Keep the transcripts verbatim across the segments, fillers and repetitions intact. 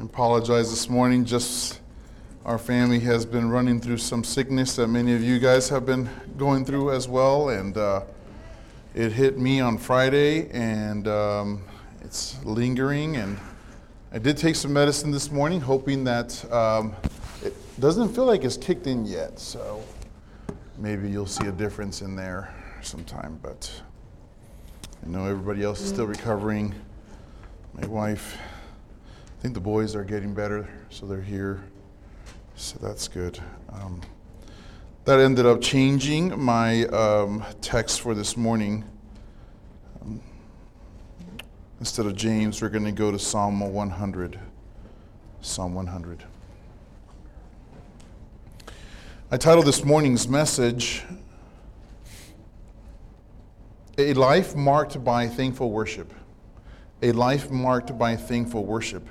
apologize this morning. Just our family has been running through some sickness that many of you guys have been going through as well, and uh, it hit me on Friday, and um, it's lingering. And I did take some medicine this morning, hoping that um, it doesn't feel like it's kicked in yet. So maybe you'll see a difference in there sometime. But I know everybody else is still recovering. My wife. I think the boys are getting better, so they're here. So that's good. Um, that ended up changing my um, text for this morning. Um, instead of James, we're going to go to Psalm one hundred. Psalm one hundred. I titled this morning's message, A Life Marked by Thankful Worship. A Life Marked by Thankful Worship.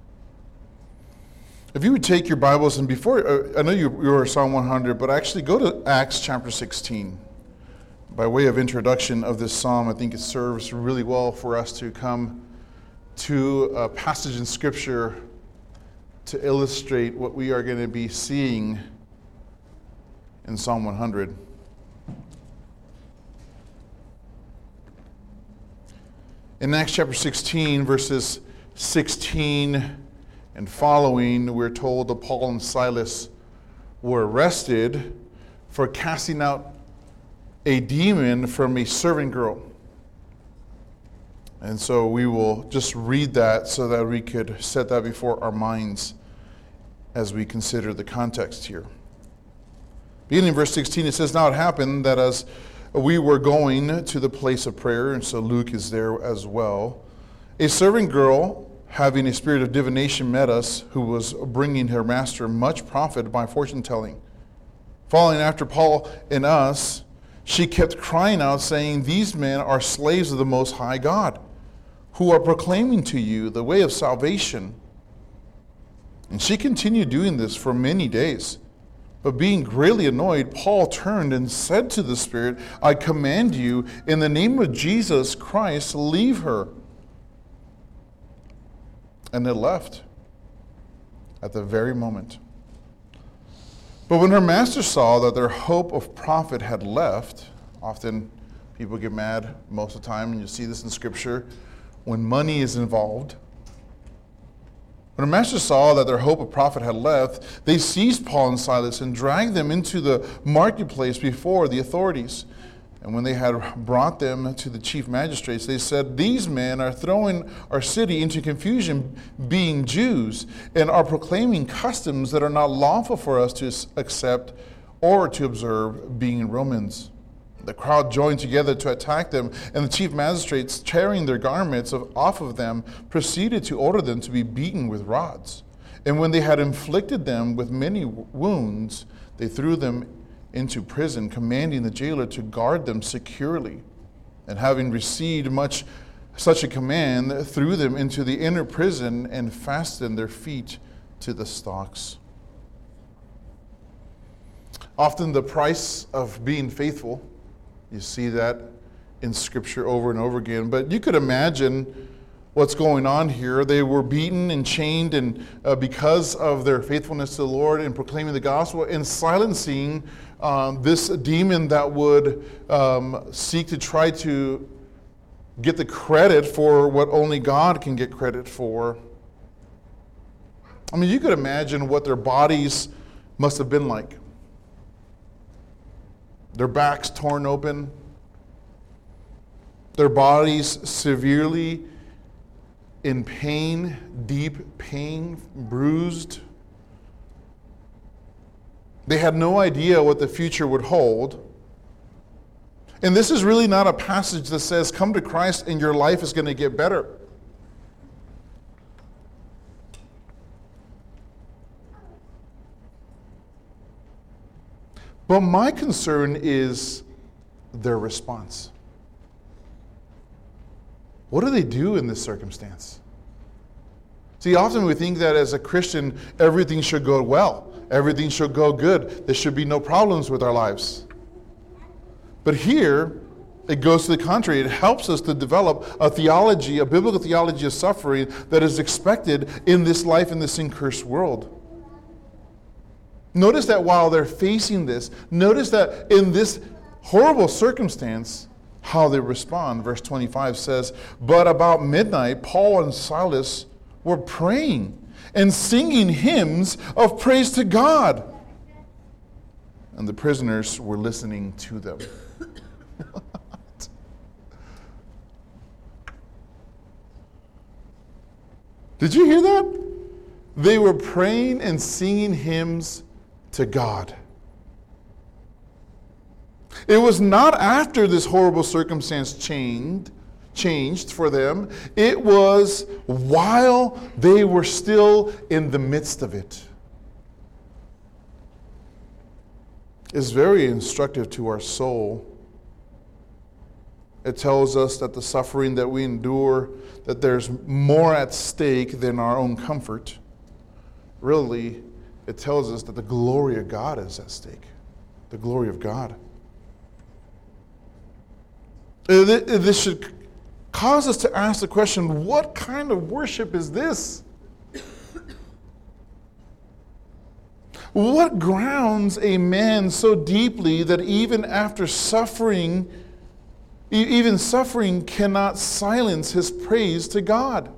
If you would take your Bibles, and before, uh, I know you, you are Psalm one hundred, but actually go to Acts chapter sixteen. By way of introduction of this psalm, I think it serves really well for us to come to a passage in Scripture to illustrate what we are going to be seeing in Psalm one hundred. In Acts chapter sixteen, verses sixteen and following, we're told that Paul and Silas were arrested for casting out a demon from a servant girl. And so we will just read that so that we could set that before our minds as we consider the context here. Beginning in verse sixteen, it says, "Now it happened that as we were going to the place of prayer," and so Luke is there as well, "a servant girl, having a spirit of divination, met us, who was bringing her master much profit by fortune telling. Following after Paul and us, she kept crying out, saying, 'These men are slaves of the Most High God, who are proclaiming to you the way of salvation.' And she continued doing this for many days. But being greatly annoyed, Paul turned and said to the spirit, 'I command you, in the name of Jesus Christ, leave her.' And it left at the very moment. But when her master saw that their hope of profit had left," often people get mad most of the time, and you see this in Scripture, when money is involved. When her master saw that their hope of profit had left, they seized Paul and Silas and dragged them into the marketplace before the authorities. And when they had brought them to the chief magistrates, they said, 'These men are throwing our city into confusion, being Jews, and are proclaiming customs that are not lawful for us to accept or to observe, being Romans.' The crowd joined together to attack them, and the chief magistrates, tearing their garments off of them, proceeded to order them to be beaten with rods. And when they had inflicted them with many wounds, they threw them into prison, commanding the jailer to guard them securely. And having received much such a command, threw them into the inner prison and fastened their feet to the stocks." Often the price of being faithful, you see that in Scripture over and over again. But you could imagine what's going on here. They were beaten and chained and uh, because of their faithfulness to the Lord and proclaiming the gospel and silencing um, this demon that would um, seek to try to get the credit for what only God can get credit for. I mean, you could imagine what their bodies must have been like. Their backs torn open, their bodies severely in pain, deep pain, bruised. They had no idea what the future would hold. And this is really not a passage that says, come to Christ and your life is going to get better. But my concern is their response. What do they do in this circumstance? See, often we think that as a Christian, everything should go well. Everything should go good. There should be no problems with our lives. But here, It goes to the contrary. It helps us to develop a theology, a biblical theology of suffering that is expected in this life, in this sin-cursed world. Notice that while they're facing this, notice that in this horrible circumstance, how they respond. Verse twenty-five says, "But about midnight, Paul and Silas were praying and singing hymns of praise to God. And the prisoners were listening to them." Did you hear that? They were praying and singing hymns to God. It was not after this horrible circumstance changed, changed for them. It was while they were still in the midst of it. It's very instructive to our soul. It tells us that the suffering that we endure, that there's more at stake than our own comfort. Really, it tells us that the glory of God is at stake. The glory of God. This should cause us to ask the question, what kind of worship is this? What grounds a man so deeply that even after suffering, even suffering cannot silence his praise to God?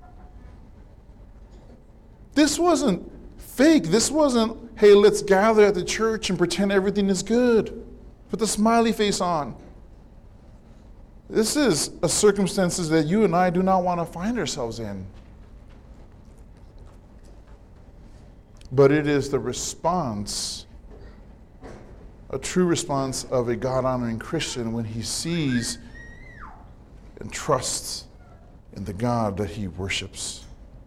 This wasn't fake. This wasn't, hey, let's gather at the church and pretend everything is good. Put the smiley face on. This is a circumstances that you and I do not want to find ourselves in. But it is the response, a true response of a God-honoring Christian when he sees and trusts in the God that he worships.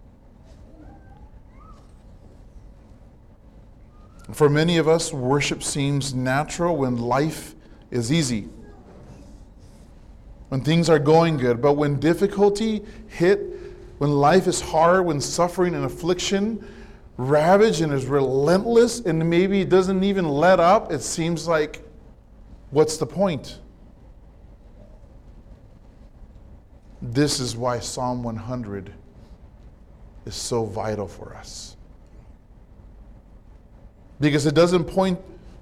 For many of us, worship seems natural when life is easy, when things are going good. But when difficulty hit, when life is hard, when suffering and affliction ravage and is relentless and maybe it doesn't even let up, it seems like, what's the point? This is why Psalm one hundred is so vital for us. Because it doesn't point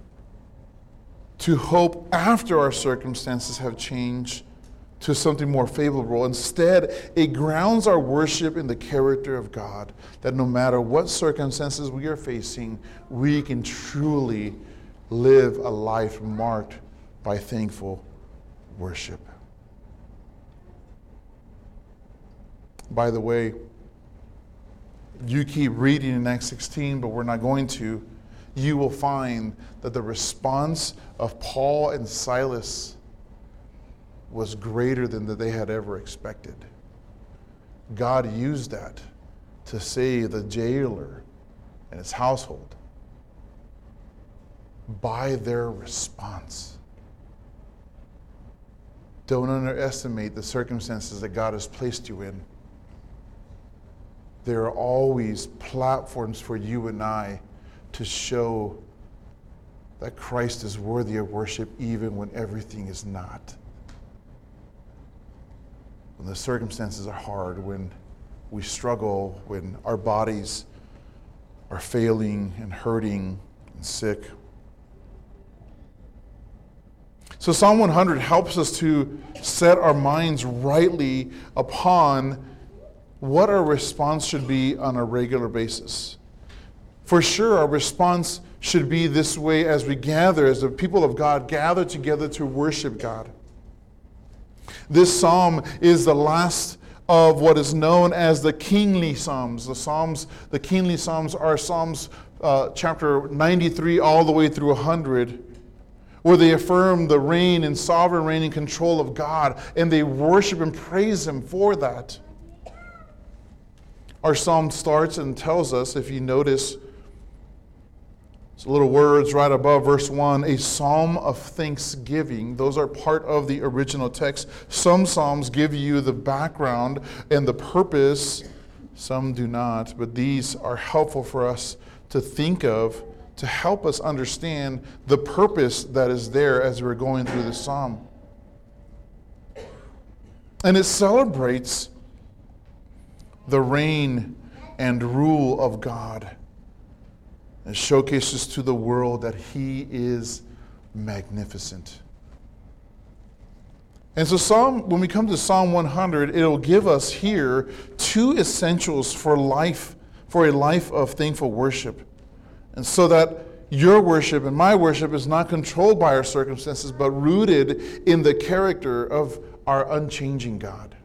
to hope after our circumstances have changed to something more favorable. Instead, it grounds our worship in the character of God, that no matter what circumstances we are facing, we can truly live a life marked by thankful worship. By the way, you keep reading in Acts sixteen, but we're not going to. You will find that the response of Paul and Silas was greater than that they had ever expected. God used that to save the jailer and his household by their response. Don't underestimate the circumstances that God has placed you in. There are always platforms for you and I to show that Christ is worthy of worship even when everything is not. When the circumstances are hard, when we struggle, when our bodies are failing and hurting and sick. So Psalm one hundred helps us to set our minds rightly upon what our response should be on a regular basis. For sure, our response should be this way as we gather, as the people of God gather together to worship God. This psalm is the last of what is known as the kingly psalms. The psalms, the kingly psalms are Psalms uh, chapter ninety-three all the way through one hundred, where they affirm the reign and sovereign reign and control of God, and they worship and praise Him for that. Our psalm starts and tells us, if you notice, it's little words right above verse one, a psalm of thanksgiving. Those are part of the original text. Some psalms give you the background and the purpose, some do not, but these are helpful for us to think of, to help us understand the purpose that is there as we're going through the psalm. And it celebrates the reign and rule of God. It showcases to the world that He is magnificent. And so Psalm, when we come to Psalm one hundred, it'll give us here two essentials for life, for a life of thankful worship. And so that your worship and my worship is not controlled by our circumstances, but rooted in the character of our unchanging God.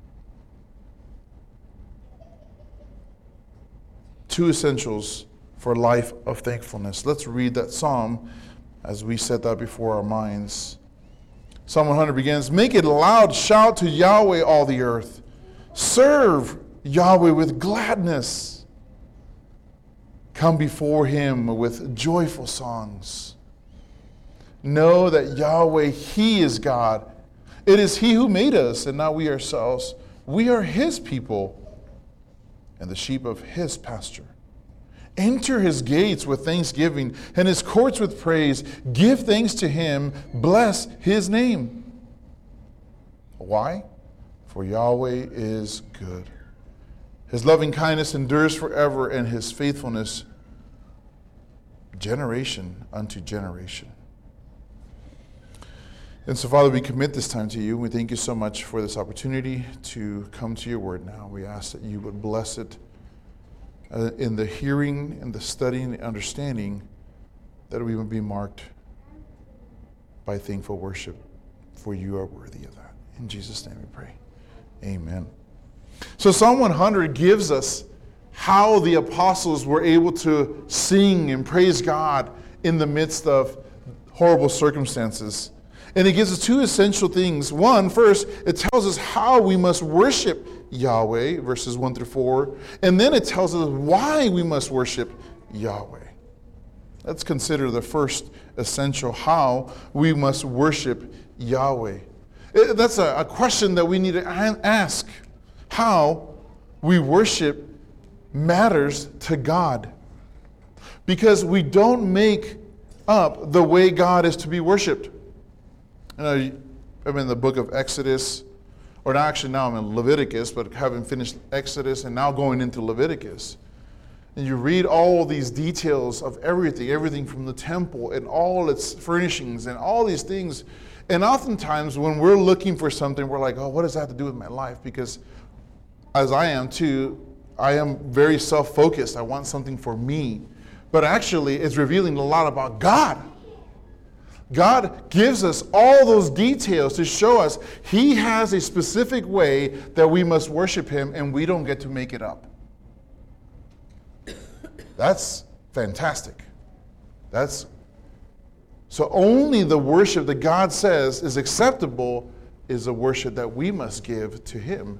Two essentials for a life of thankfulness. Let's read that psalm as we set that before our minds. Psalm one hundred begins, "Make it loud, shout to Yahweh, all the earth. Serve Yahweh with gladness. Come before Him with joyful songs. Know that Yahweh, He is God. It is He who made us, and not we ourselves. We are His people and the sheep of His pasture. Enter His gates with thanksgiving and His courts with praise. Give thanks to Him. Bless His name." Why? For Yahweh is good. His loving kindness endures forever, and His faithfulness generation unto generation. And so, Father, we commit this time to You. We thank You so much for this opportunity to come to Your word now. We ask that You would bless it uh, in the hearing and the studying and the understanding, that we would be marked by thankful worship, for You are worthy of that. In Jesus' name we pray. Amen. So Psalm one hundred gives us how the apostles were able to sing and praise God in the midst of horrible circumstances. And it gives us two essential things. One, first, it tells us how we must worship Yahweh, verses one through four. And then it tells us why we must worship Yahweh. Let's consider the first essential, how we must worship Yahweh. That's a, a question that we need to ask. How we worship matters to God. Because we don't make up the way God is to be worshipped. You know, I'm in the book of Exodus, or actually now I'm in Leviticus, but having finished Exodus and now going into Leviticus. And you read all these details of everything, everything from the temple and all its furnishings and all these things. And oftentimes when we're looking for something, we're like, oh, what does that have to do with my life? Because as I am too, I am very self-focused. I want something for me. But actually, it's revealing a lot about God. God gives us all those details to show us He has a specific way that we must worship Him, and we don't get to make it up. That's fantastic. That's so only the worship that God says is acceptable is the worship that we must give to Him.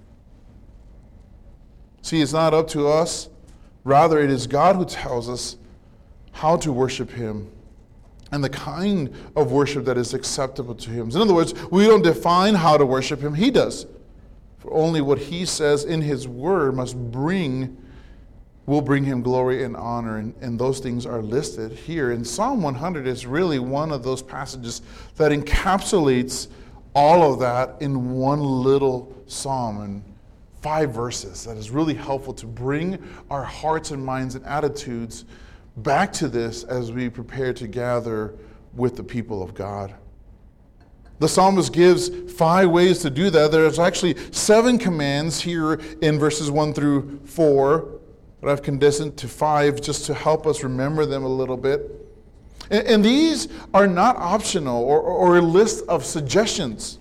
See, it's not up to us. Rather, it is God who tells us how to worship Him and the kind of worship that is acceptable to Him. In other words, we don't define how to worship Him. He does. For only what He says in His word must bring, will bring Him glory and honor. And, and those things are listed here. And Psalm one hundred is really one of those passages that encapsulates all of that in one little psalm and five verses. That is really helpful to bring our hearts and minds and attitudes back to this as we prepare to gather with the people of God. The psalmist gives five ways to do that. There's actually seven commands here in verses one through four, but I've condensed it to five just to help us remember them a little bit. And, and these are not optional or, or a list of suggestions,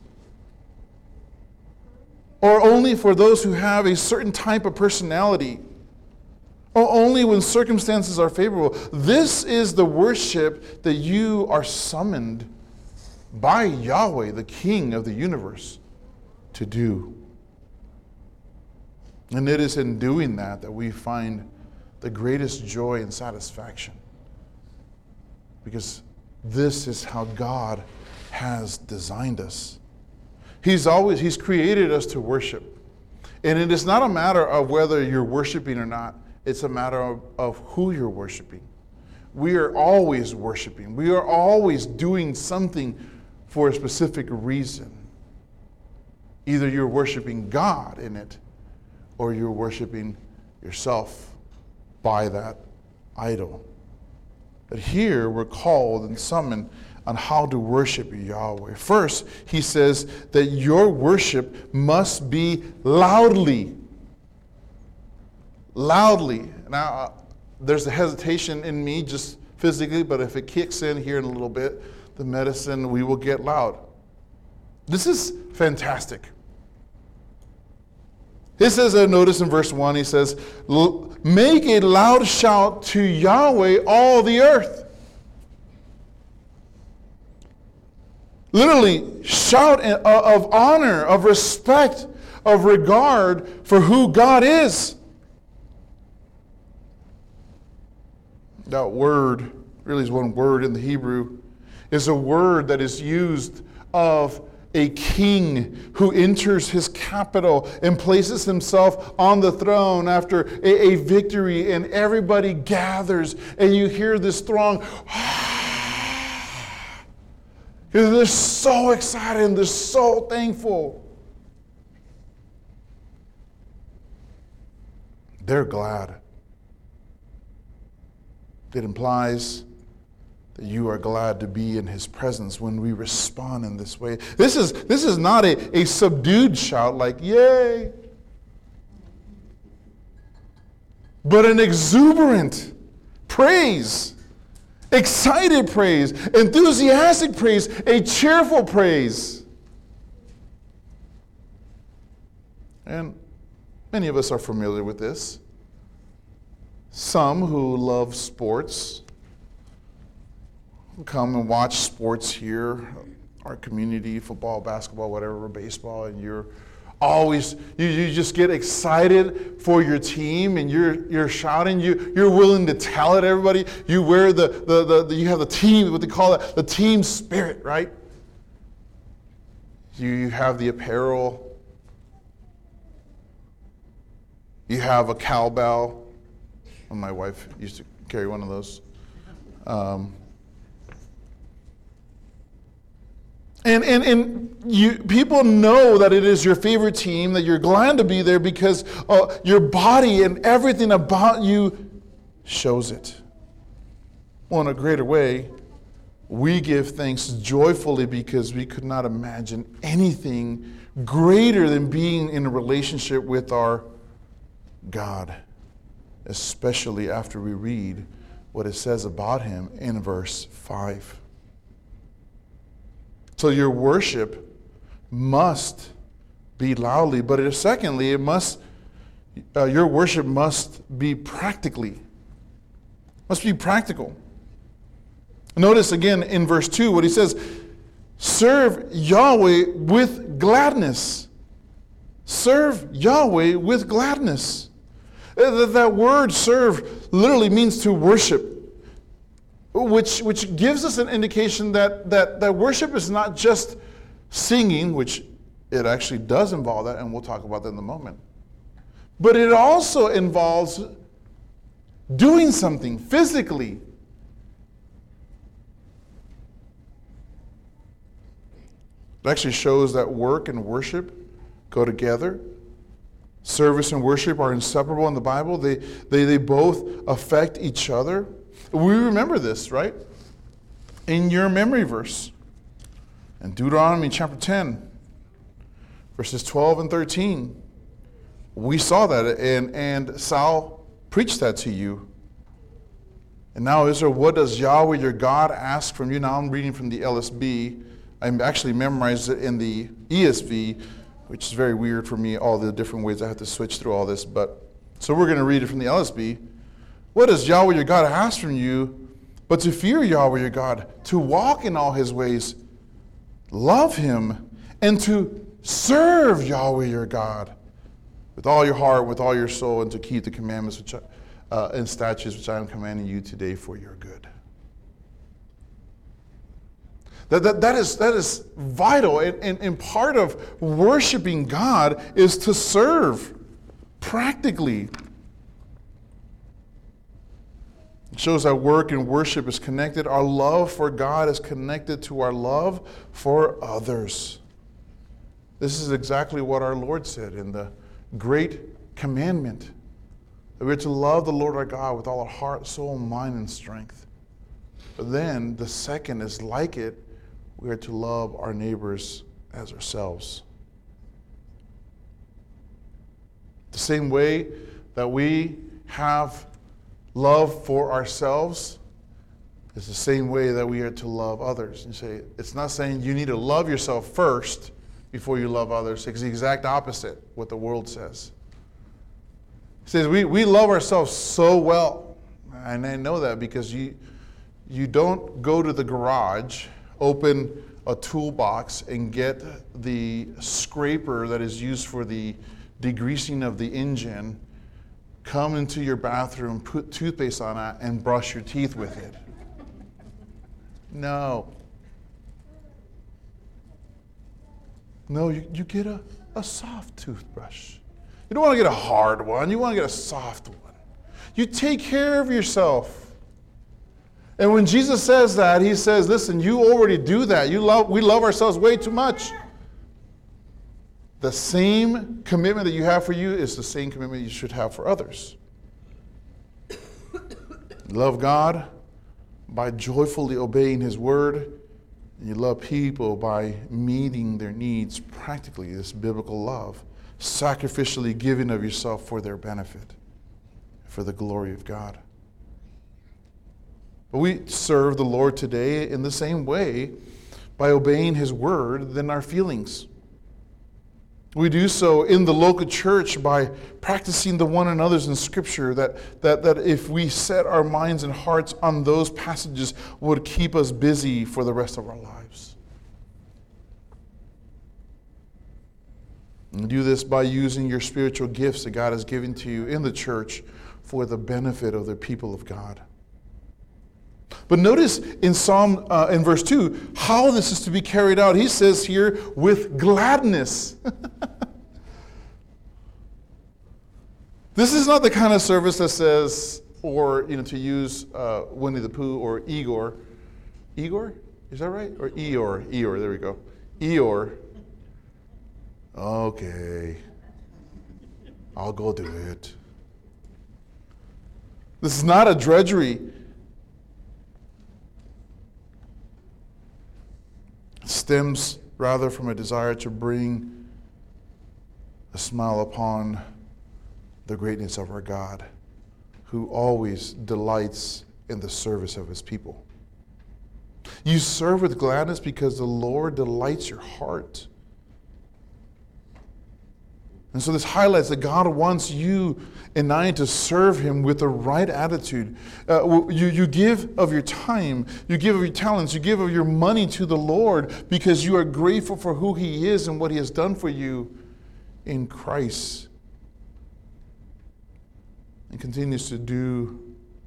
or only for those who have a certain type of personality, or only when circumstances are favorable. This is the worship that you are summoned by Yahweh, the King of the universe, to do. And it is in doing that that we find the greatest joy and satisfaction. Because this is how God has designed us. He's always, He's created us to worship. And it is not a matter of whether you're worshiping or not. It's a matter of, of who you're worshiping. We are always worshiping. We are always doing something for a specific reason. Either you're worshiping God in it, or you're worshiping yourself by that idol. But here we're called and summoned on how to worship Yahweh. First, he says that your worship must be loudly. Loudly. Now, uh, there's a hesitation in me just physically, but if it kicks in here in a little bit, the medicine, we will get loud. This is fantastic. He says, I notice in verse one, he says, make a loud shout to Yahweh, all the earth. Literally, shout of honor, of respect, of regard for who God is. That word, really is one word in the Hebrew, is a word that is used of a king who enters his capital and places himself on the throne after a, a victory, and everybody gathers, and you hear this throng. Because they're so excited and they're so thankful. They're glad. It implies that you are glad to be in his presence when we respond in this way. This is, this is not a, a subdued shout like, yay, but an exuberant praise, excited praise, enthusiastic praise, a cheerful praise. And many of us are familiar with this. Some who love sports come and watch sports here, our community, football, basketball, whatever, baseball, and you're always, you, you just get excited for your team, and you're you're shouting, you, you're willing to tell it everybody. You wear the, the, the, the, you have the team, what they call it, the team spirit, right? You, you have the apparel. You have a cowbell. Well, my wife used to carry one of those. Um, And, and, and you, people know that it is your favorite team, that you're glad to be there because uh, your body and everything about you shows it. Well, in a greater way, we give thanks joyfully because we could not imagine anything greater than being in a relationship with our God, especially after we read what it says about him in verse five. So your worship must be loudly, but it, secondly, it must uh, your worship must be practically. Must be practical. Notice again in verse two what he says: serve Yahweh with gladness. Serve Yahweh with gladness. That, that word serve literally means to worship. Which, which gives us an indication that, that, that worship is not just singing, which it actually does involve that, and we'll talk about that in a moment. But it also involves doing something physically. It actually shows that work and worship go together. Service and worship are inseparable in the Bible. They, they, they both affect each other. We remember this, right? In your memory verse. In Deuteronomy chapter ten, verses twelve and thirteen. We saw that, and, and Saul preached that to you. And now, Israel, what does Yahweh your God ask from you? Now I'm reading from the L S B. I actually memorized it in the E S V, which is very weird for me, all the different ways I have to switch through all this. But so we're going to read it from the L S B. What does Yahweh your God ask from you but to fear Yahweh your God, to walk in all his ways, love him, and to serve Yahweh your God with all your heart, with all your soul, and to keep the commandments which, uh, and statutes which I am commanding you today for your good. That, that, that, is, that is vital, and, and, and part of worshiping God is to serve practically. It shows that work and worship is connected. Our love for God is connected to our love for others. This is exactly what our Lord said in the great commandment, that we're to love the Lord our God with all our heart, soul, mind, and strength. But then the second is like it, we are to love our neighbors as ourselves. The same way that we have love for ourselves is the same way that we are to love others. You say, it's not saying you need to love yourself first before you love others. It's the exact opposite what the world says. It says we, we love ourselves so well. And I know that because you you don't go to the garage, open a toolbox, and get the scraper that is used for the degreasing of the engine, come into your bathroom, put toothpaste on it, and brush your teeth with it. No. No, you, you get a, a soft toothbrush. You don't want to get a hard one. You want to get a soft one. You take care of yourself. And when Jesus says that, he says, listen, you already do that. You love, we love ourselves way too much. The same commitment that you have for you is the same commitment you should have for others. Love God by joyfully obeying his word. And you love people by meeting their needs practically, this biblical love. Sacrificially giving of yourself for their benefit, for the glory of God. But we serve the Lord today in the same way by obeying his word than our feelings. We do so in the local church by practicing the one another's in Scripture, that, that, that if we set our minds and hearts on those passages would keep us busy for the rest of our lives. And do this by using your spiritual gifts that God has given to you in the church for the benefit of the people of God. But notice in Psalm, uh, in verse two, how this is to be carried out. He says here, with gladness. This is not the kind of service that says, or, you know, to use uh, Winnie the Pooh or Igor. Igor? Is that right? Or Eeyore. Eeyore, there we go. Eeyore. Okay. I'll go do it. This is not a drudgery. It stems rather from a desire to bring a smile upon the greatness of our God, who always delights in the service of his people. You serve with gladness because the Lord delights your heart. And so this highlights that God wants you and I to serve him with the right attitude. Uh, you, you give of your time, you give of your talents, you give of your money to the Lord because you are grateful for who he is and what he has done for you in Christ. And continues to do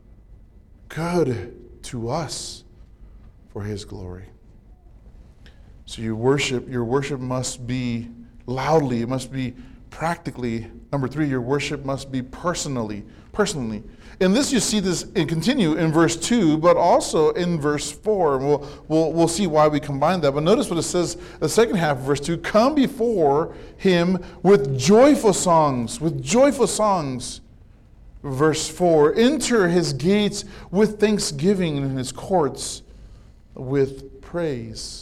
good to us for his glory. So your worship, your worship must be loudly, it must be practically. Number three, your worship must be personally, personally. And this, you see this and continue in verse two, but also in verse four. And we'll, we'll, we'll see why we combine that. But notice what it says, the second half of verse two, come before him with joyful songs, with joyful songs. Verse four, enter his gates with thanksgiving and his courts with praise.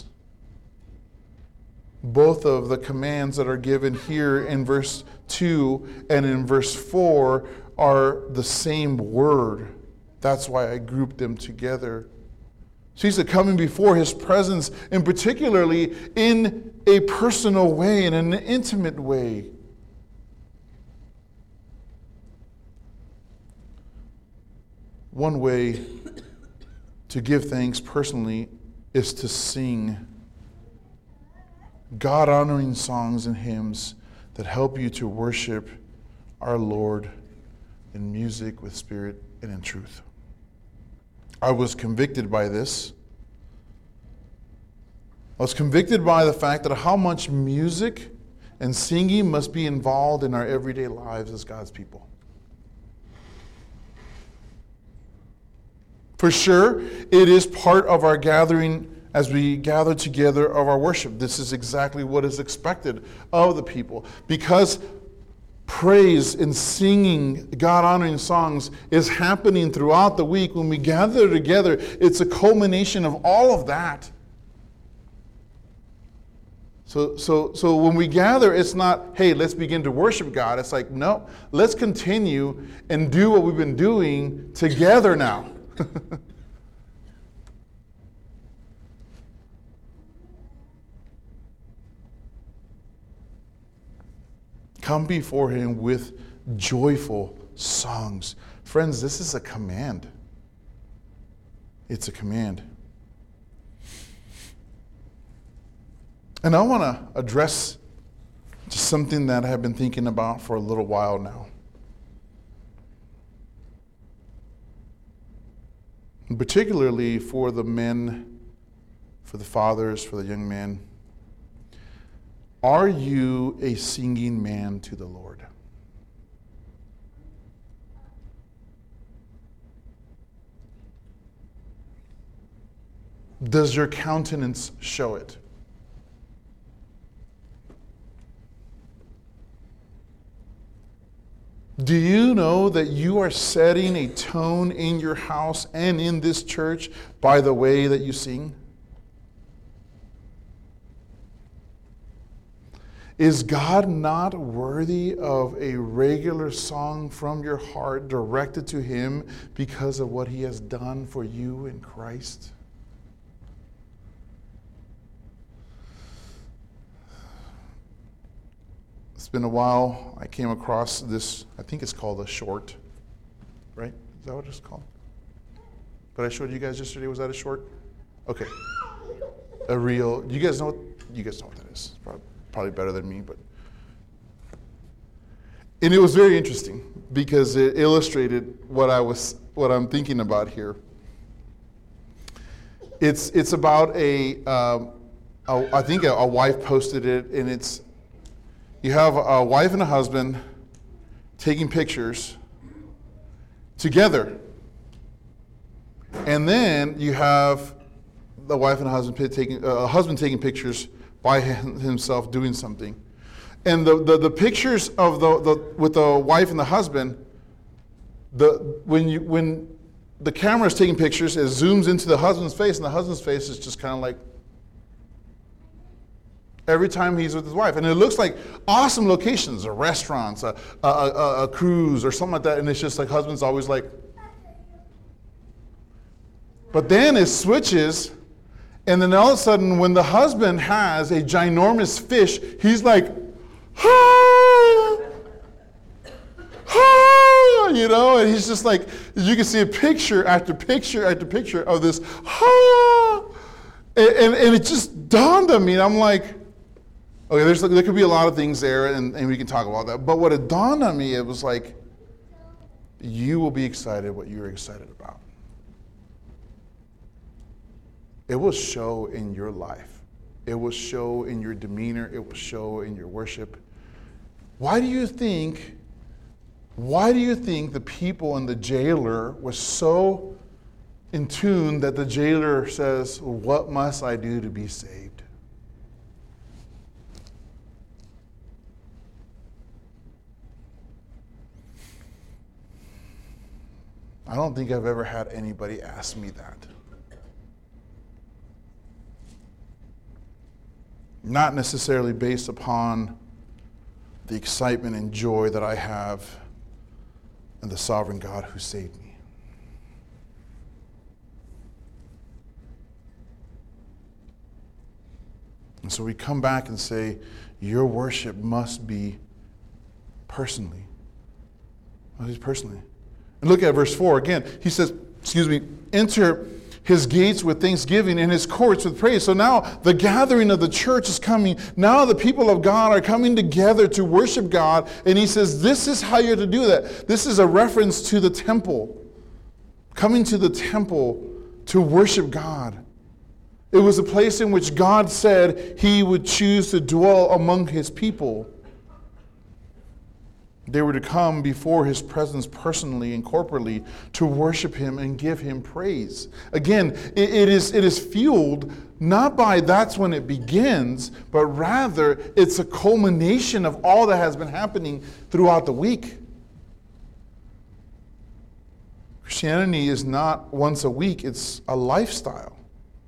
Both of the commands that are given here in verse two and in verse four are the same word. That's why I grouped them together. So he's coming before his presence, and particularly in a personal way, in an intimate way. One way to give thanks personally is to sing God-honoring songs and hymns that help you to worship our Lord in music, with spirit, and in truth. I was convicted by this. I was convicted by the fact that how much music and singing must be involved in our everyday lives as God's people. For sure, it is part of our gathering as we gather together of our worship. This is exactly what is expected of the people. Because praise and singing, God-honoring songs is happening throughout the week. When we gather together, it's a culmination of all of that. So, so, so when we gather, it's not, hey, let's begin to worship God. It's like, no, let's continue and do what we've been doing together now. Come before him with joyful songs. Friends, this is a command. It's a command. And I want to address just something that I have been thinking about for a little while now. And particularly for the men, for the fathers, for the young men. Are you a singing man to the Lord? Does your countenance show it? Do you know that you are setting a tone in your house and in this church by the way that you sing? Is God not worthy of a regular song from your heart directed to him because of what he has done for you in Christ? It's been a while. I came across this, I think it's called a short, right? Is that what it's called? But I showed you guys yesterday, was that a short? Okay. A reel. You guys know what, you guys know what that is. Probably, probably better than me, but. And it was very interesting because it illustrated what I was, what I'm thinking about here. It's it's about a, um, a I think a, a wife posted it, and it's, you have a wife and a husband taking pictures together. And then you have the wife and a husband taking, uh, a husband taking pictures by himself doing something. And the, the, the pictures of the, the with the wife and the husband, the when you when the camera is taking pictures, it zooms into the husband's face, and the husband's face is just kind of like every time he's with his wife. And it looks like awesome locations, or restaurants, a, a, a, a cruise, or something like that. And it's just like husband's always like. But then it switches, and then all of a sudden, when the husband has a ginormous fish, he's like, ah, ah, you know, and he's just like, you can see a picture after picture after picture of this, ah, and, and, and it just dawned on me, and I'm like, okay, there's, there could be a lot of things there, and, and we can talk about that. But what it dawned on me, it was like, you will be excited what you're excited about. It will show in your life. It will show in your demeanor. It will show in your worship. Why do you think, why do you think the people in the jailer was so in tune that the jailer says, what must I do to be saved? I don't think I've ever had anybody ask me that. Not necessarily based upon the excitement and joy that I have in the sovereign God who saved me. And so we come back and say, your worship must be personally. Must be personally. And look at verse four again. He says, excuse me, enter his gates with thanksgiving and his courts with praise. So now the gathering of the church is coming. Now the people of God are coming together to worship God. And he says, this is how you're to do that. This is a reference to the temple. Coming to the temple to worship God. It was a place in which God said he would choose to dwell among his people. They were to come before his presence personally and corporately to worship him and give him praise. Again, it, it is, it is fueled not by that's when it begins, but rather it's a culmination of all that has been happening throughout the week. Christianity is not once a week, it's a lifestyle.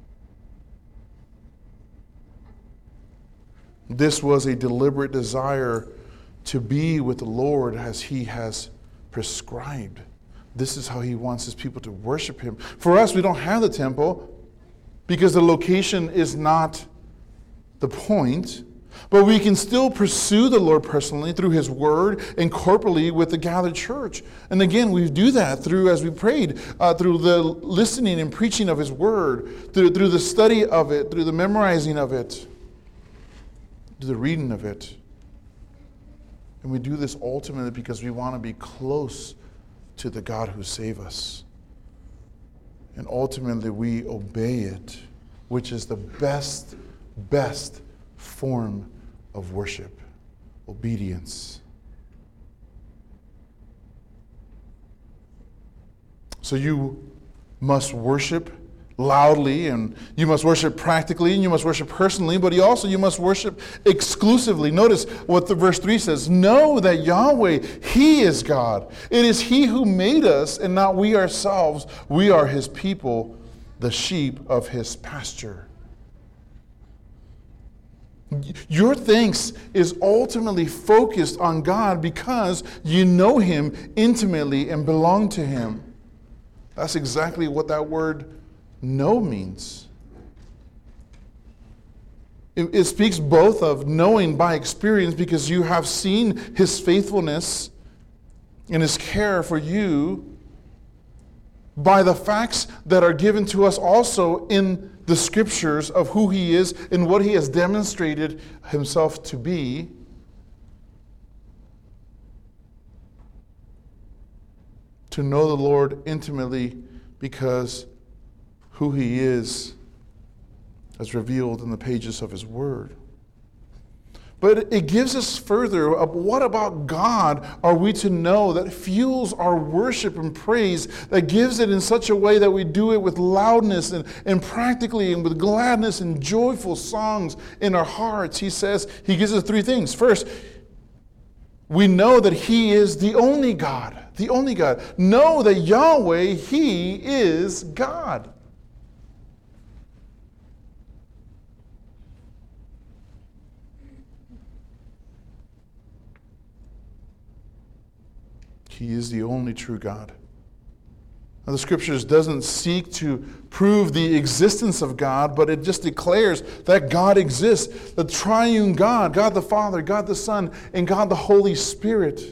This was a deliberate desire to be with the Lord as he has prescribed. This is how he wants his people to worship him. For us, we don't have the temple because the location is not the point, but we can still pursue the Lord personally through his word and corporately with the gathered church. And again, we do that through, as we prayed, uh, through the listening and preaching of his word, through, through the study of it, through the memorizing of it, through the reading of it. And we do this ultimately because we want to be close to the God who saved us. And ultimately we obey it, which is the best, best form of worship, obedience. So you must worship loudly, and you must worship practically, and you must worship personally, but you also you must worship exclusively. Notice what the verse three says. Know that Yahweh, he is God. It is he who made us and not we ourselves. We are his people, the sheep of his pasture. Your thanks is ultimately focused on God because you know him intimately and belong to him. That's exactly what that word know means. It, it speaks both of knowing by experience because you have seen his faithfulness and his care for you, by the facts that are given to us also in the scriptures of who he is and what he has demonstrated himself to be. To know the Lord intimately because who he is as revealed in the pages of his word. But it gives us further, of what about God are we to know that fuels our worship and praise, that gives it in such a way that we do it with loudness and, and practically and with gladness and joyful songs in our hearts. He says, he gives us three things. First, we know that he is the only God, the only God. Know that Yahweh, he is God. He is the only true God. Now, the scriptures doesn't seek to prove the existence of God, but it just declares that God exists. The triune God, God the Father, God the Son, and God the Holy Spirit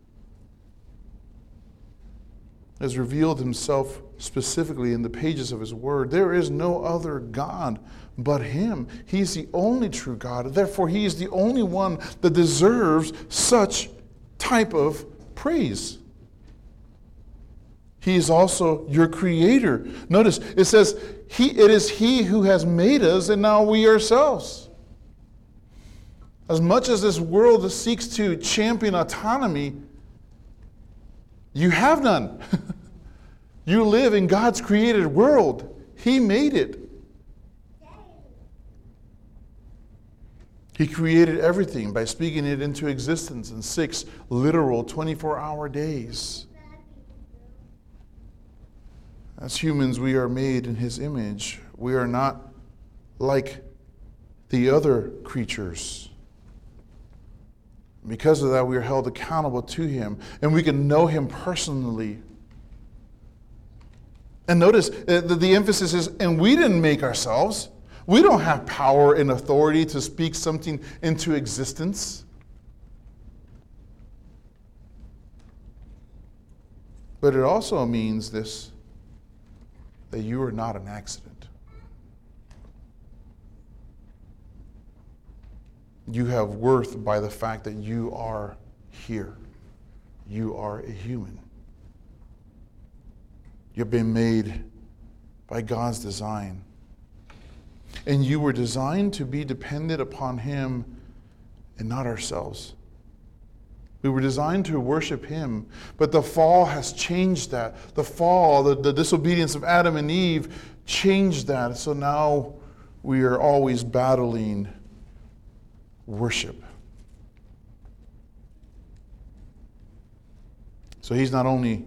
has revealed himself specifically in the pages of his word. There is no other God but him. He's the only true God. Therefore, he is the only one that deserves such type of praise. He is also your creator. Notice it says, he, it is he who has made us and now we ourselves. As much as this world seeks to champion autonomy, you have none. You live in God's created world. He made it. He created everything by speaking it into existence in six literal twenty-four hour days. As humans, we are made in his image. We are not like the other creatures. Because of that, we are held accountable to him, and we can know him personally. And notice uh, the, the emphasis is, and we didn't make ourselves. We don't have power and authority to speak something into existence. But it also means this, that you are not an accident. You have worth by the fact that you are here. You are a human. You've been made by God's design. And you were designed to be dependent upon him and not ourselves. We were designed to worship him, but the fall has changed that. The fall, the, the disobedience of Adam and Eve changed that. So now we are always battling worship. So he's not only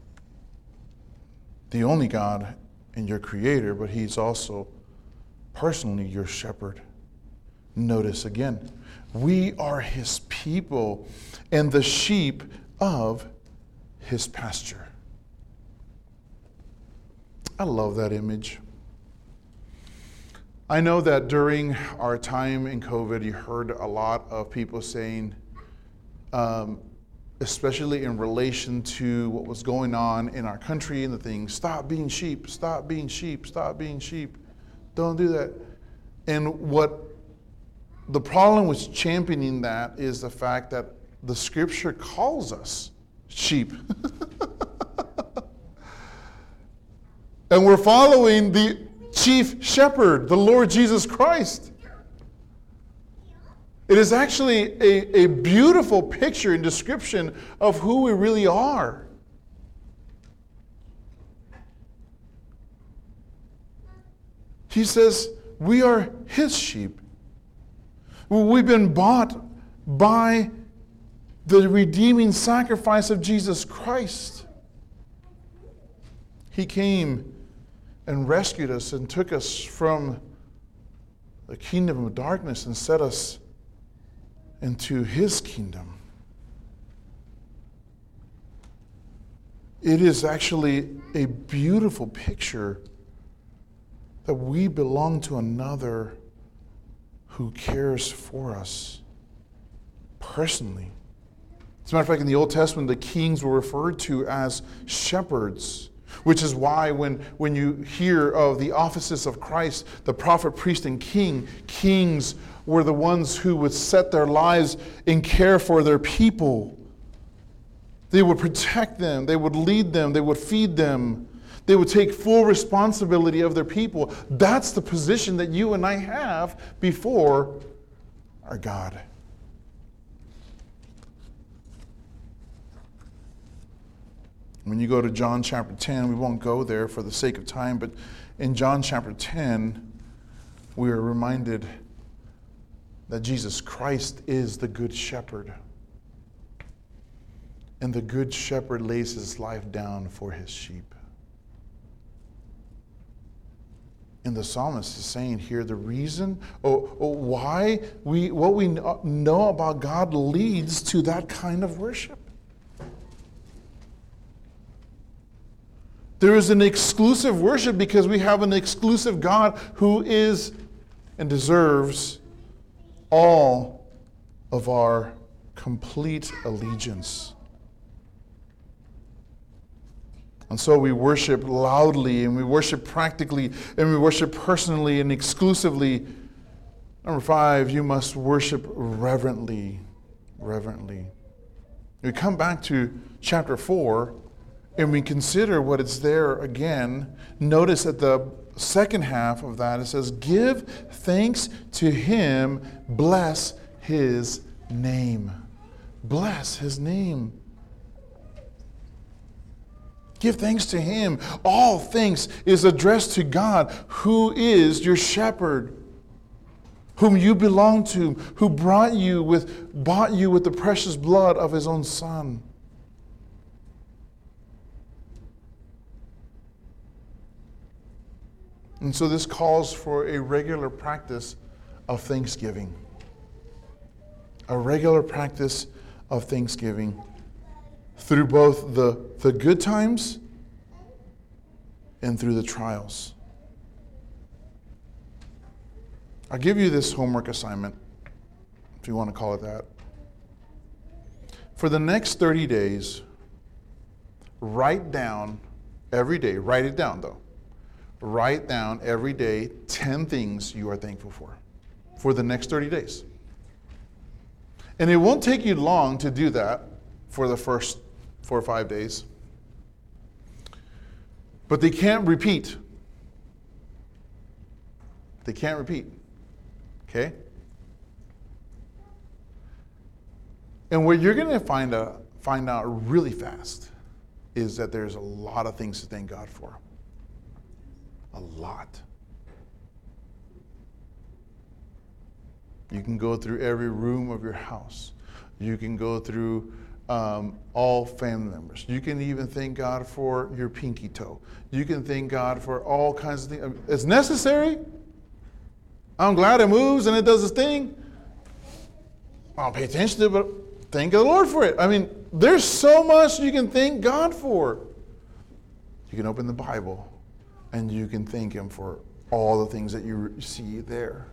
the only God and your creator, but he's also personally your shepherd. Notice again, we are his people and the sheep of his pasture. I love that image. I know that during our time in COVID, you heard a lot of people saying, um, especially in relation to what was going on in our country and the things, stop being sheep, stop being sheep, stop being sheep. Don't do that. And what the problem with championing that is the fact that the scripture calls us sheep. And we're following the chief shepherd, the Lord Jesus Christ. It is actually a, a beautiful picture and description of who we really are. He says, we are his sheep. We've been bought by the redeeming sacrifice of Jesus Christ. He came and rescued us and took us from the kingdom of darkness and set us into his kingdom. It is actually a beautiful picture that we belong to another who cares for us personally. As a matter of fact, in the Old Testament, the kings were referred to as shepherds, which is why when, when you hear of the offices of Christ, the prophet, priest, and king, kings were the ones who would set their lives and care for their people. They would protect them, they would lead them, they would feed them. They would take full responsibility of their people. That's the position that you and I have before our God. When you go to John chapter ten, we won't go there for the sake of time, but in John chapter ten, we are reminded that Jesus Christ is the good shepherd. And the good shepherd lays his life down for his sheep. And the psalmist is saying here the reason, oh, oh, why we what we know about God leads to that kind of worship. There is an exclusive worship because we have an exclusive God who is and deserves all of our complete allegiance. And so we worship loudly, and we worship practically, and we worship personally and exclusively. Number five, you must worship reverently. Reverently. We come back to chapter four, and we consider what it's there again. Notice at the second half of that, it says, give thanks to him, bless his name. Bless his name. Give thanks to him. All thanks is addressed to God, who is your shepherd, whom you belong to, who brought you with, bought you with the precious blood of his own Son. And so this calls for a regular practice of thanksgiving. A regular practice of thanksgiving. Through both the, the good times and through the trials. I'll give you this homework assignment, if you want to call it that. For the next thirty days, write down every day, write it down though. Write down every day ten things you are thankful for, for the next thirty days. And it won't take you long to do that for the first four or five days. But they can't repeat. They can't repeat. Okay? And what you're going to find out, find out really fast is that there's a lot of things to thank God for. A lot. You can go through every room of your house. You can go through um, all family members. You can even thank God for your pinky toe. You can thank God for all kinds of things. It's necessary. I'm glad it moves and it does its thing. I'll pay attention to it, but thank the Lord for it. I mean, there's so much you can thank God for. You can open the Bible and you can thank Him for all the things that you see there.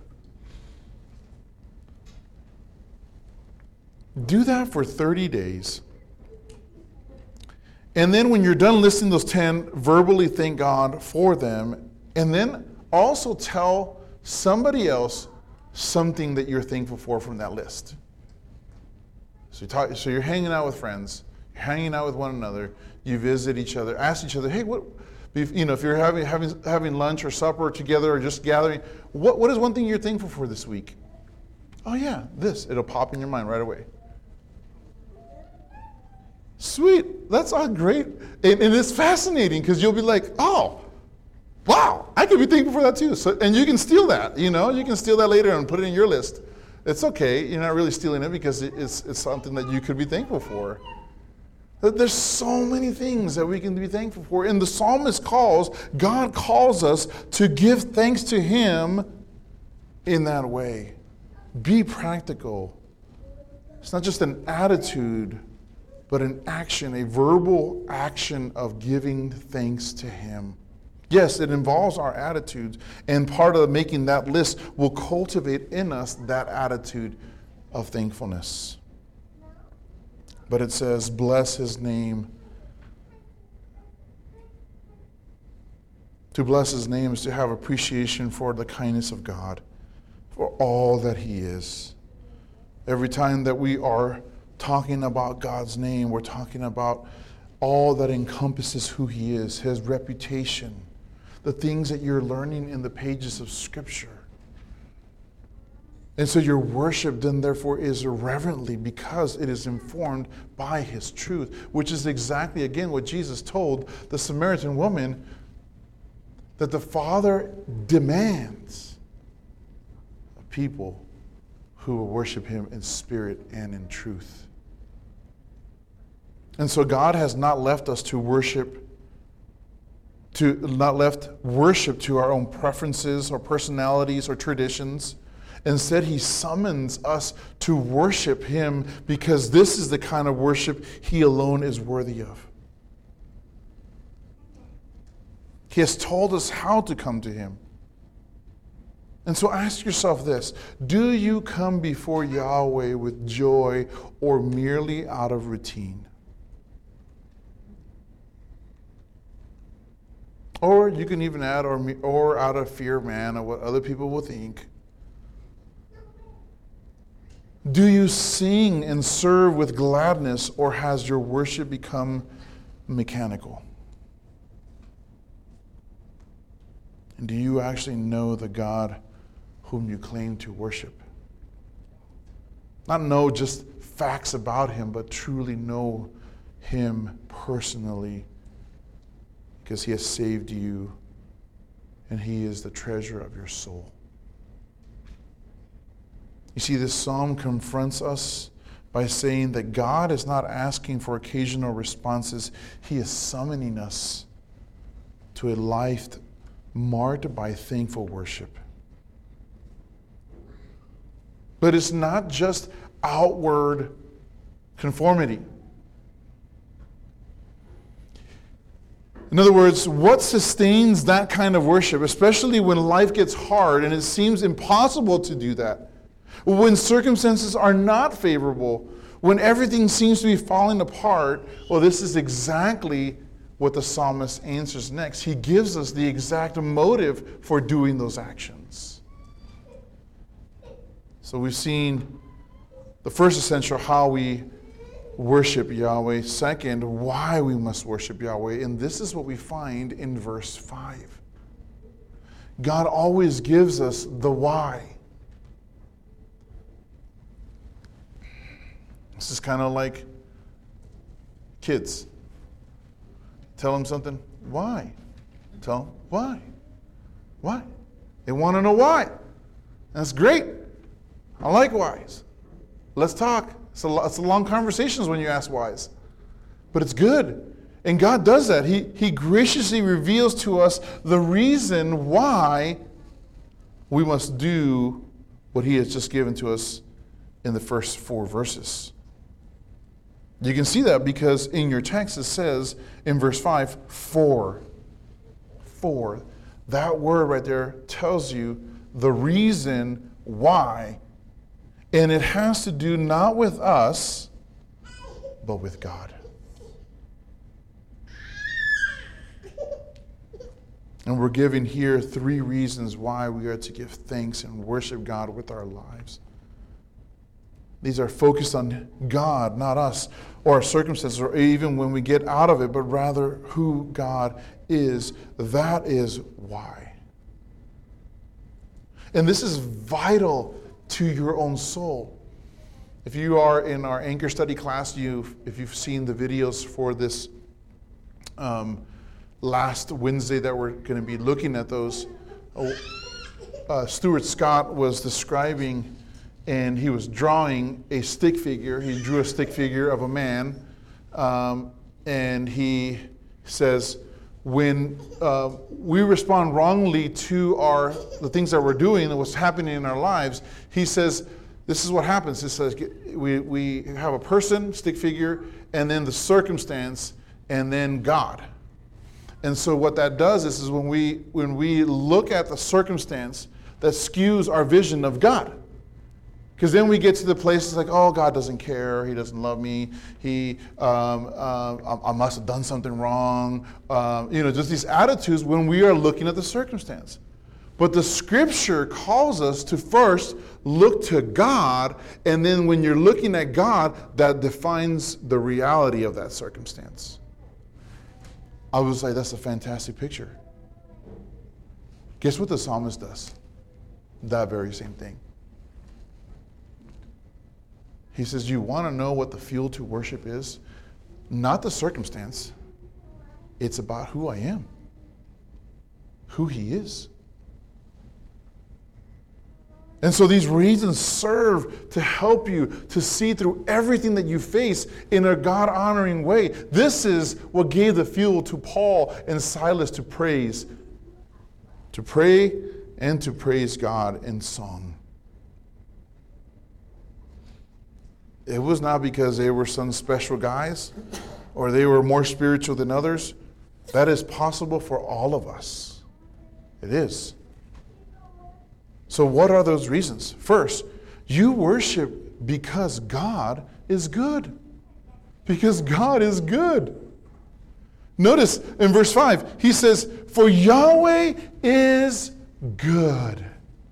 Do that for thirty days. And then when you're done listing those ten, verbally thank God for them. And then also tell somebody else something that you're thankful for from that list. So, you talk, so you're hanging out with friends, you're hanging out with one another, you visit each other, ask each other, hey, what, you know, if you're having, having, having lunch or supper together or just gathering, what, what is one thing you're thankful for this week? Oh yeah, this. It'll pop in your mind right away. Sweet, that's all great. And, and it's fascinating because you'll be like, oh, wow, I could be thankful for that too. So, and you can steal that, you know, you can steal that later and put it in your list. It's okay, you're not really stealing it because it's, it's something that you could be thankful for. There's so many things that we can be thankful for. And the psalmist calls, God calls us to give thanks to Him in that way. Be practical. It's not just an attitude, but an action, a verbal action of giving thanks to Him. Yes, it involves our attitudes, and part of making that list will cultivate in us that attitude of thankfulness. But it says, bless His name. To bless His name is to have appreciation for the kindness of God, for all that He is. Every time that we are talking about God's name, we're talking about all that encompasses who He is, His reputation, the things that you're learning in the pages of Scripture. And so your worship then therefore is reverently because it is informed by His truth, which is exactly, again, what Jesus told the Samaritan woman, that the Father demands of people who will worship Him in spirit and in truth. And so God has not left us to worship, to not left worship to our own preferences or personalities or traditions. Instead, He summons us to worship Him because this is the kind of worship He alone is worthy of. He has told us how to come to Him. And so ask yourself this: do you come before Yahweh with joy or merely out of routine? Or you can even add, or, or out of fear, man, of what other people will think. Do you sing and serve with gladness, or has your worship become mechanical? And do you actually know the God whom you claim to worship? Not know just facts about Him, but truly know Him personally, because He has saved you and He is the treasure of your soul. You see, this psalm confronts us by saying that God is not asking for occasional responses. He is summoning us to a life marked by thankful worship. But it's not just outward conformity. In other words, what sustains that kind of worship, especially when life gets hard and it seems impossible to do that? When circumstances are not favorable, when everything seems to be falling apart, well, this is exactly what the psalmist answers next. He gives us the exact motive for doing those actions. So we've seen the first essential, how we worship Yahweh. Second, why we must worship Yahweh. And this is what we find in verse five. God always gives us the why. This is kind of like kids. Tell them something. Why? Tell them why. Why? They want to know why. That's great. I like whys. Let's talk. It's a, it's a long conversations when you ask whys. But it's good. And God does that. He, he graciously reveals to us the reason why we must do what He has just given to us in the first four verses. You can see that because in your text it says in verse five, for. For. That word right there tells you the reason why. And it has to do not with us, but with God. And we're given here three reasons why we are to give thanks and worship God with our lives. These are focused on God, not us, or our circumstances, or even when we get out of it, but rather who God is. That is why. And this is vital to your own soul. If you are in our Anchor Study class, you if you've seen the videos for this um, last Wednesday that we're going to be looking at those, uh, Stuart Scott was describing, and he was drawing a stick figure. He drew a stick figure of a man, um, and he says, when uh, we respond wrongly to our the things that we're doing and what's happening in our lives, he says, this is what happens. He says, we, we have a person, stick figure, and then the circumstance, and then God. And so what that does is, is when we when we look at the circumstance, that skews our vision of God. Because then we get to the places like, oh, God doesn't care. He doesn't love me. He, um, uh, I must have done something wrong. Um, you know, just these attitudes when we are looking at the circumstance. But the Scripture calls us to first look to God, and then when you're looking at God, that defines the reality of that circumstance. I was like, that's a fantastic picture. Guess what the psalmist does? That very same thing. He says, you want to know what the fuel to worship is? Not the circumstance. It's about who I am, who He is. And so these reasons serve to help you to see through everything that you face in a God-honoring way. This is what gave the fuel to Paul and Silas to praise, to pray and to praise God in song. It was not because they were some special guys or they were more spiritual than others. That is possible for all of us. It is. So what are those reasons? First, you worship because God is good. Because God is good. Notice in verse five, he says, for Yahweh is good.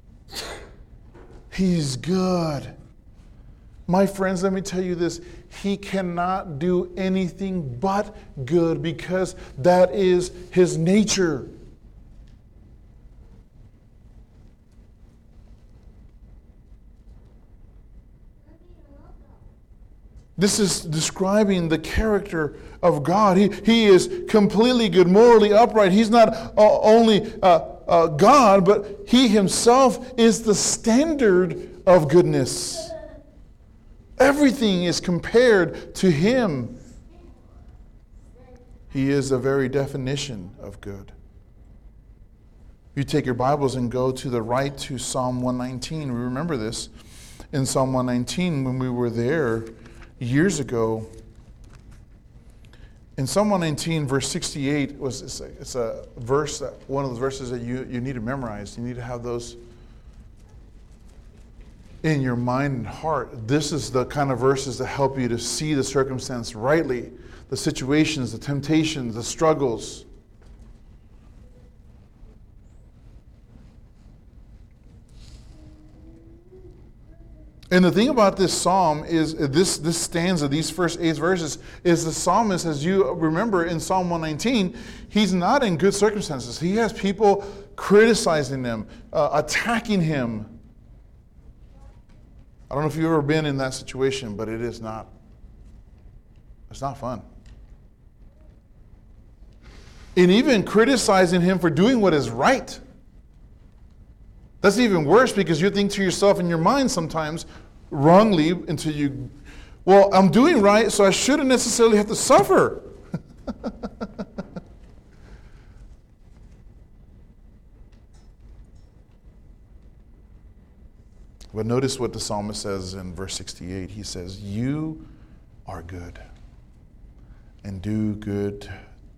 He's good. My friends, let me tell you this. He cannot do anything but good because that is His nature. This is describing the character of God. He, he is completely good, morally upright. He's not uh, only uh, uh, God, but He Himself is the standard of goodness. Everything is compared to Him. He is the very definition of good. You take your Bibles and go to the right to Psalm one nineteen. We remember this in Psalm one nineteen when we were there years ago. In Psalm one nineteen, verse sixty-eight, was it's a, it's a verse, that one of those verses that you, you need to memorize. You need to have those in your mind and heart. This is the kind of verses that help you to see the circumstance rightly, the situations, the temptations, the struggles. And the thing about this psalm is, this, this stanza, these first eight verses, is the psalmist, as you remember in Psalm one nineteen, he's not in good circumstances. He has people criticizing him, uh, attacking him. I don't know if you've ever been in that situation, but it is not, it's not fun. And even criticizing him for doing what is right. That's even worse, because you think to yourself in your mind sometimes, wrongly, until you, well, I'm doing right, so I shouldn't necessarily have to suffer. But notice what the psalmist says in verse sixty-eight. He says, you are good and do good.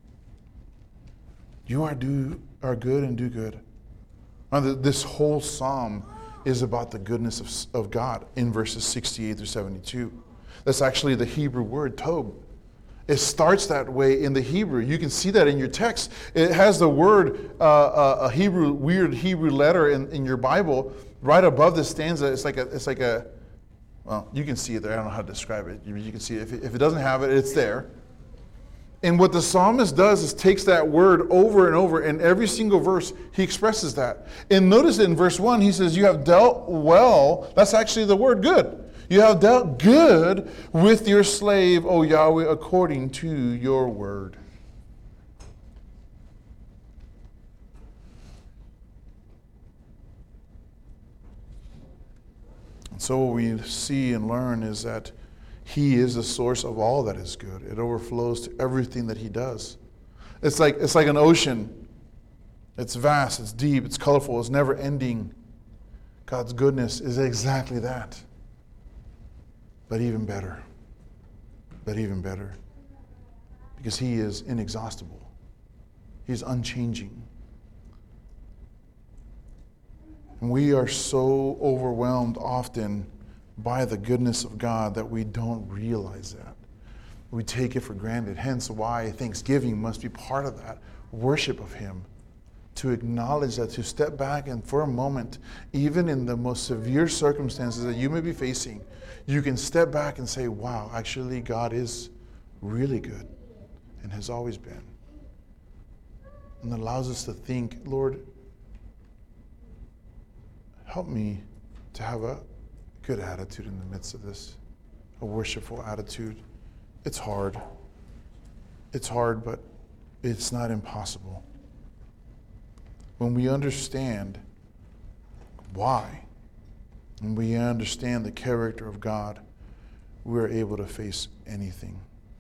You are do are good and do good. Now, this whole psalm is about the goodness of, of God in verses sixty-eight through seventy-two. That's actually the Hebrew word, tob. It starts that way in the Hebrew. You can see that in your text. It has the word, uh, a Hebrew, weird Hebrew letter in, in your Bible right above the stanza. It's like a, it's like a, well, you can see it there. I don't know how to describe it. You, you can see it. If, it. if it doesn't have it, it's there. And what the psalmist does is takes that word over and over. In every single verse, he expresses that. And notice in verse one, he says, you have dealt well. That's actually the word good. You have dealt good with your slave, O Yahweh, according to your word. And so what we see and learn is that he is the source of all that is good. It overflows to everything that he does. It's like, it's like an ocean. It's vast, it's deep, it's colorful, it's never ending. God's goodness is exactly that. But even better. But even better. Because he is inexhaustible. He's unchanging. And we are so overwhelmed often by the goodness of God that we don't realize that. We take it for granted. Hence why Thanksgiving must be part of that worship of him. To acknowledge that, to step back and for a moment, even in the most severe circumstances that you may be facing, you can step back and say, wow, actually God is really good and has always been. And allows us to think, Lord, help me to have a good attitude in the midst of this, a worshipful attitude. It's hard. It's hard, but it's not impossible. When we understand why, and we understand the character of God, we're able to face anything.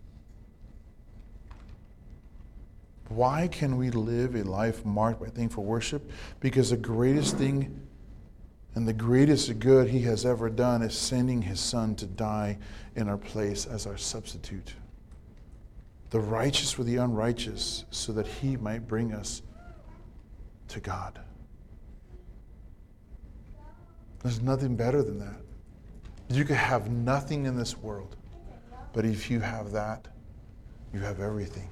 Why can we live a life marked by thankful worship? Because the greatest thing and the greatest good he has ever done is sending his son to die in our place as our substitute. The righteous for the unrighteous, so that he might bring us to God. There's nothing better than that. You could have nothing in this world, but if you have that, you have everything.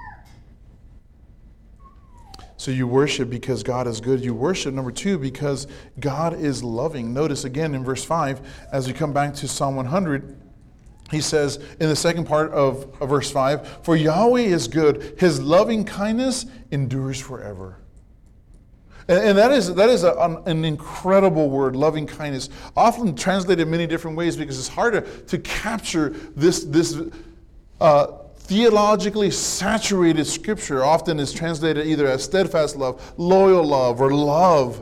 So you worship because God is good. You worship, number two, because God is loving. Notice again in verse five, as we come back to Psalm one hundred, he says in the second part of, of verse five, for Yahweh is good. His loving kindness endures forever. And, and that is, that is a, an, an incredible word, loving kindness. Often translated many different ways because it's hard to, to capture this, this uh, theologically saturated scripture. Often is translated either as steadfast love, loyal love, or love.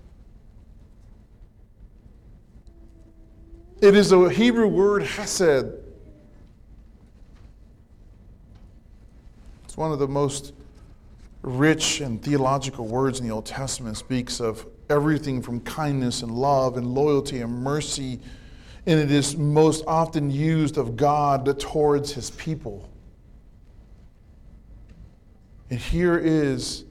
It is a Hebrew word, hesed. It's one of the most rich and theological words in the Old Testament. It speaks of everything from kindness and love and loyalty and mercy. And it is most often used of God towards his people. And here is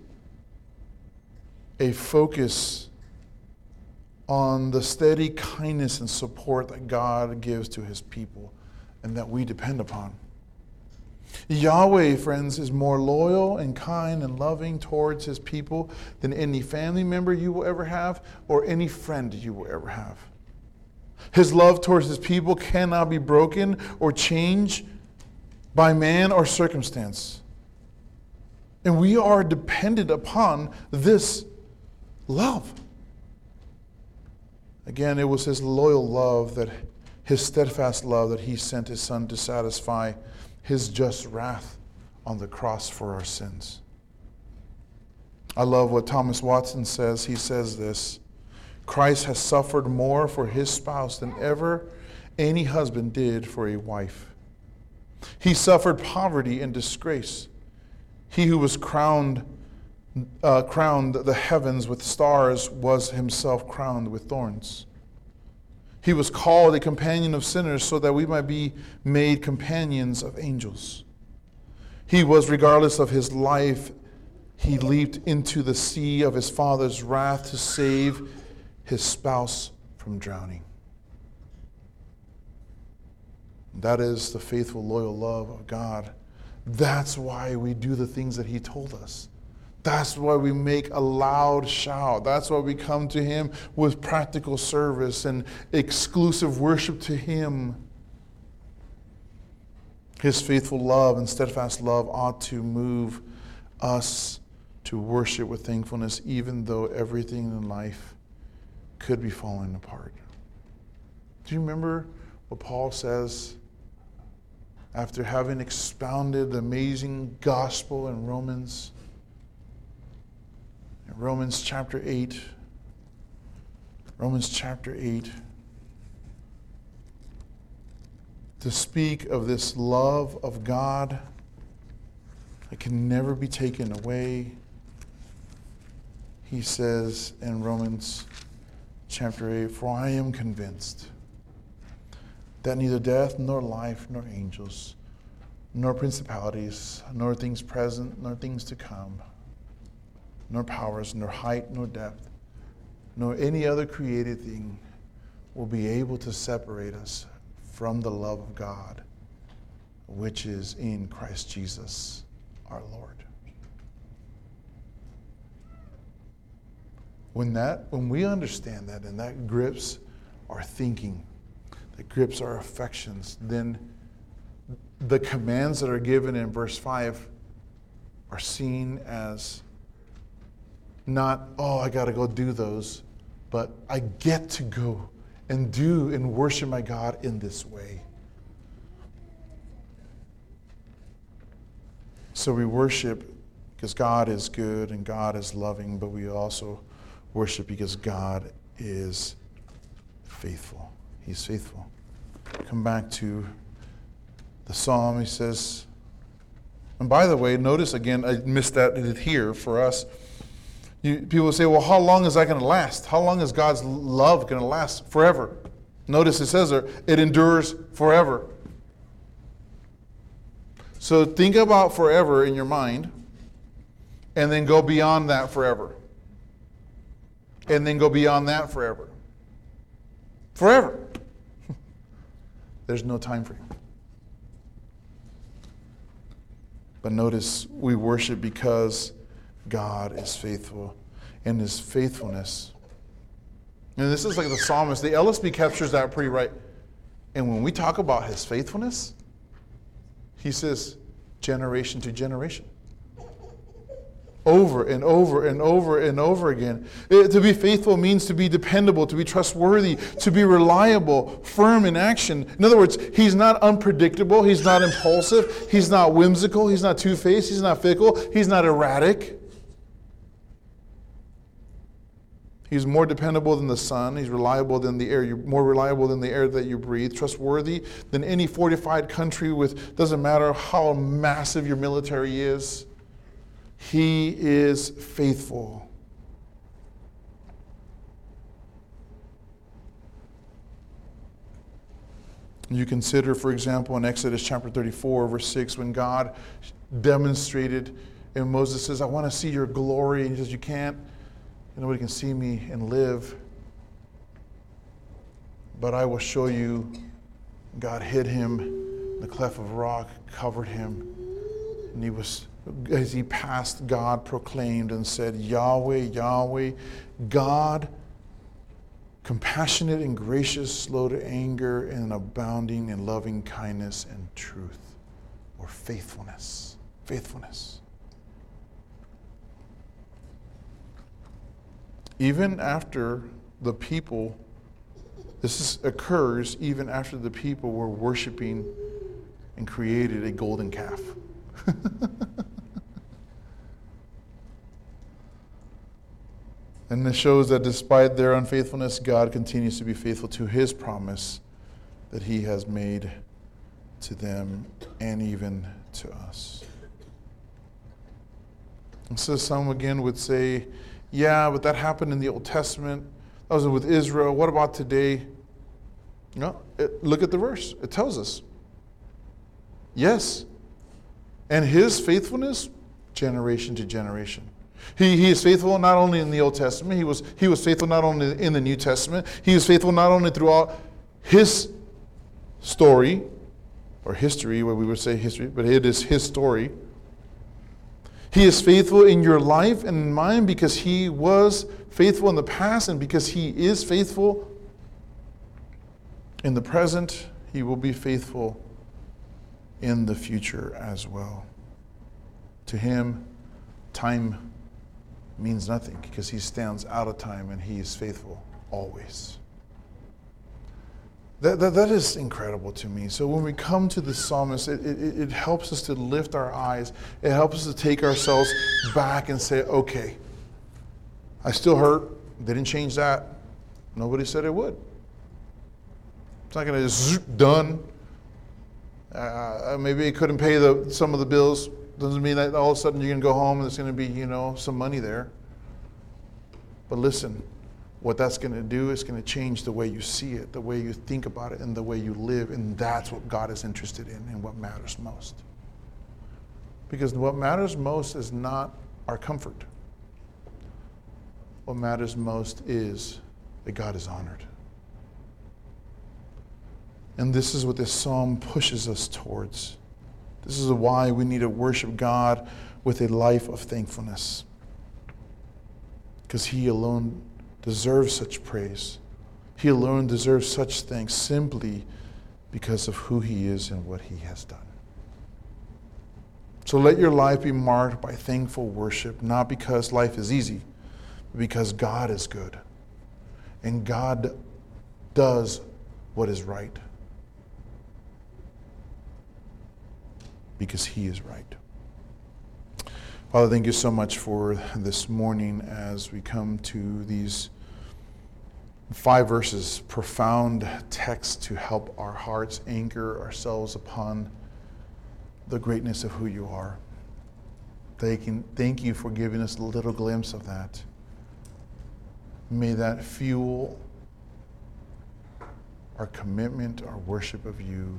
a focus on the steady kindness and support that God gives to his people and that we depend upon. Yahweh, friends, is more loyal and kind and loving towards his people than any family member you will ever have or any friend you will ever have. His love towards his people cannot be broken or changed by man or circumstance. And we are dependent upon this love. Again, it was his loyal love, that his steadfast love, that he sent his Son to satisfy his just wrath on the cross for our sins. I love what Thomas Watson says. He says this: Christ has suffered more for his spouse than ever any husband did for a wife. He suffered poverty and disgrace. He who was crowned, uh, crowned the heavens with stars was himself crowned with thorns. He was called a companion of sinners so that we might be made companions of angels. He was, regardless of his life, he leaped into the sea of his Father's wrath to save his spouse from drowning. That is the faithful, loyal love of God. That's why we do the things that he told us. That's why we make a loud shout. That's why we come to him with practical service and exclusive worship to him. His faithful love and steadfast love ought to move us to worship with thankfulness, even though everything in life could be falling apart. Do you remember what Paul says after having expounded the amazing gospel in Romans? In Romans chapter eight. Romans chapter eight. To speak of this love of God that can never be taken away. He says in Romans chapter eight, "For I am convinced that neither death, nor life, nor angels, nor principalities, nor things present, nor things to come, nor powers, nor height, nor depth, nor any other created thing will be able to separate us from the love of God, which is in Christ Jesus our Lord." When that, when we understand that, and that grips our thinking, that grips our affections, then the commands that are given in verse five are seen as not, oh, I got to go do those, but I get to go and do and worship my God in this way. So we worship because God is good and God is loving, but we also worship because God is faithful. He's faithful. Come back to the psalm. He says, and by the way, notice again, I missed that here for us. You, people say, well, how long is that going to last? How long is God's love going to last? Forever. Notice it says there, it endures forever. So think about forever in your mind, and then go beyond that forever. And then go beyond that forever. Forever. There's no time frame. But notice we worship because God is faithful, and his faithfulness. And this is like the psalmist. The L S B captures that pretty right. And when we talk about his faithfulness, he says generation to generation. Over and over and over and over again. It, to be faithful means to be dependable, to be trustworthy, to be reliable, firm in action. In other words, he's not unpredictable, he's not impulsive, he's not whimsical, he's not two-faced, he's not fickle, he's not erratic. He's more dependable than the sun. He's reliable than the air. You're more reliable than the air that you breathe. Trustworthy than any fortified country with, doesn't matter how massive your military is. He is faithful. You consider, for example, in Exodus chapter thirty-four, verse six, when God demonstrated, and Moses says, I want to see your glory. And he says, you can't. Nobody can see me and live. But I will show you. God hid him in the cleft of rock, covered him. And he was, as he passed, God proclaimed and said, Yahweh, Yahweh, God, compassionate and gracious, slow to anger, and abounding in loving kindness and truth, or faithfulness. Faithfulness. Even after the people This is, occurs even after the people were worshiping and created a golden calf. And it shows that despite their unfaithfulness, God continues to be faithful to his promise that he has made to them and even to us. And so some again would say, yeah, but that happened in the Old Testament. That was with Israel. What about today? No, it, look at the verse. It tells us. Yes. And his faithfulness, generation to generation. He, he is faithful not only in the Old Testament, he was, he was faithful not only in the New Testament, he was faithful not only throughout his story, or history, where we would say history, but it is his story. He is faithful in your life and in mine because he was faithful in the past, and because he is faithful in the present, he will be faithful in the future as well. To him, time means nothing because he stands out of time and he is faithful always. That, that, that is incredible to me. So when we come to the psalmist, it, it, it helps us to lift our eyes. It helps us to take ourselves back and say, okay, I still hurt. They didn't change that. Nobody said it would. It's not going to just done. Uh, maybe it couldn't pay the some of the bills. Doesn't mean that all of a sudden you're going to go home and there's going to be, you know, some money there. But listen, what that's going to do is going to change the way you see it, the way you think about it, and the way you live. And that's what God is interested in and what matters most. Because what matters most is not our comfort. What matters most is that God is honored. And this is what this psalm pushes us towards. This is why we need to worship God with a life of thankfulness. Because he alone deserves such praise. He alone deserves such thanks simply because of who he is and what he has done. So let your life be marked by thankful worship, not because life is easy, but because God is good. And God does what is right. Because he is right. Father, thank you so much for this morning as we come to these five verses, profound text to help our hearts anchor ourselves upon the greatness of who you are. Thank you, thank you for giving us a little glimpse of that. May that fuel our commitment, our worship of you,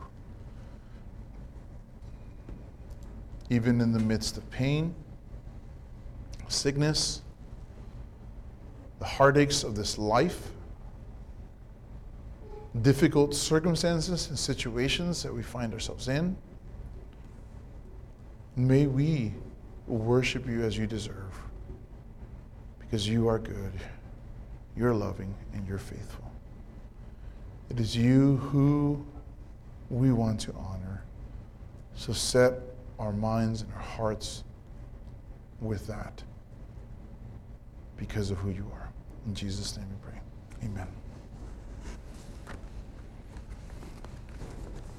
even in the midst of pain, sickness, the heartaches of this life, difficult circumstances and situations that we find ourselves in. May we worship you as you deserve, because you are good, you're loving, and you're faithful. It is you who we want to honor. So set our minds and our hearts with that because of who you are. In Jesus' name we pray. Amen.